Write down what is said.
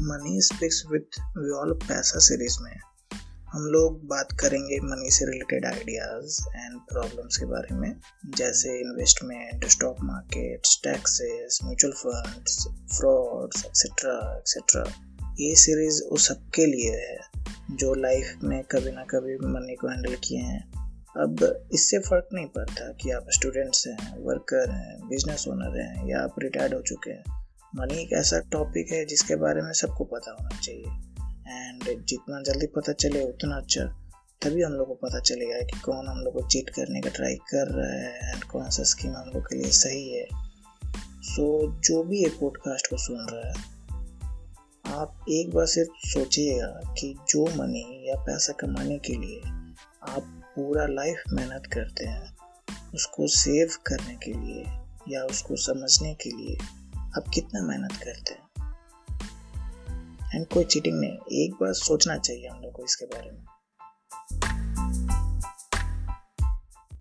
Money speaks with विॉल पैसा series में हम लोग बात करेंगे मनी से रिलेटेड आइडियाज़ एंड प्रॉब्लम्स के बारे में, जैसे investment, stock markets, taxes, mutual funds, frauds etcetera etcetera. ये सीरीज़ उस सबके लिए है जो लाइफ में कभी ना कभी मनी को हैंडल किए हैं। अब इससे फ़र्क नहीं पड़ता कि आप स्टूडेंट्स हैं, वर्कर हैं, बिजनेस ओनर हैं या आप रिटायर्ड हो चुके हैं। मनी एक ऐसा टॉपिक है जिसके बारे में सबको पता होना चाहिए एंड जितना जल्दी पता चले उतना अच्छा। तभी हम लोग को पता चलेगा कि कौन हम लोग को चीट करने का ट्राई कर रहा है एंड कौन सा स्कीम हम लोग के लिए सही है। सो जो भी ये पॉडकास्ट को सुन रहा है, आप एक बार सिर्फ सोचिएगा कि जो मनी या पैसा कमाने के लिए आप पूरा लाइफ मेहनत करते हैं, उसको सेव करने के लिए या उसको समझने के लिए आप कितना मेहनत करते हैं। एंड कोई चीटिंग नहीं, एक बार सोचना चाहिए हम लोग को इसके बारे में।